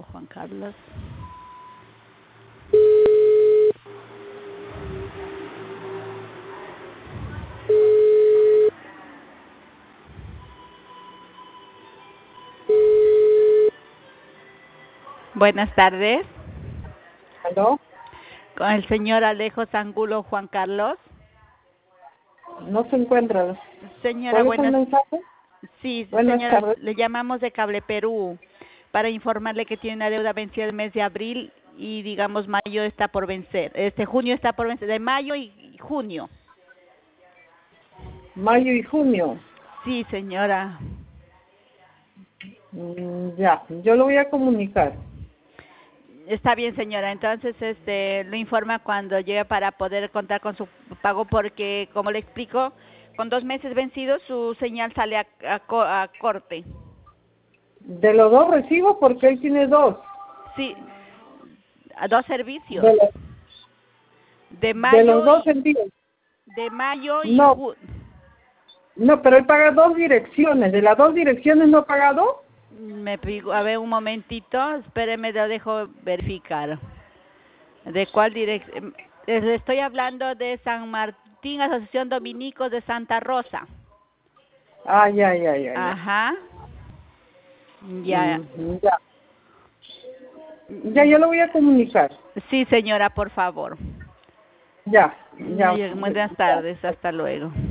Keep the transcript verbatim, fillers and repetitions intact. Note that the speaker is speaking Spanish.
Angulo Juan Carlos. Buenas tardes. ¿Aló? Con el señor Alejo Angulo Juan Carlos. No se encuentra. Señora, ¿Cuál es el buenas. mensaje? Sí, Buenas señora, tardes. le llamamos de Cable Perú para informarle que tiene una deuda vencida el mes de abril y digamos mayo está por vencer. Este junio está por vencer, de mayo y junio. Mayo y junio. Sí, señora. Mm, ya, yo lo voy a comunicar. Está bien, señora. Entonces, este, lo informa cuando llegue para poder contar con su pago, porque, como le explico, con dos meses vencidos su señal sale a, a, co- a corte. De los dos recibo porque él tiene dos. Sí, a dos servicios. De, los- De de mayo los dos y envíos. de mayo y No, ju no, pero él paga dos direcciones. ¿De las dos direcciones no paga dos? me pico- a ver un momentito, espéreme, lo dejo verificar. ¿De cuál dirección? Le estoy hablando de San Martín, Asociación Dominicos de Santa Rosa. Ah, ya, ya, ya, ya. Ajá. Ya. Mm, ya. Ya, yo lo voy a comunicar. Sí, señora, por favor. Ya, ya. Muy buenas tardes, hasta luego.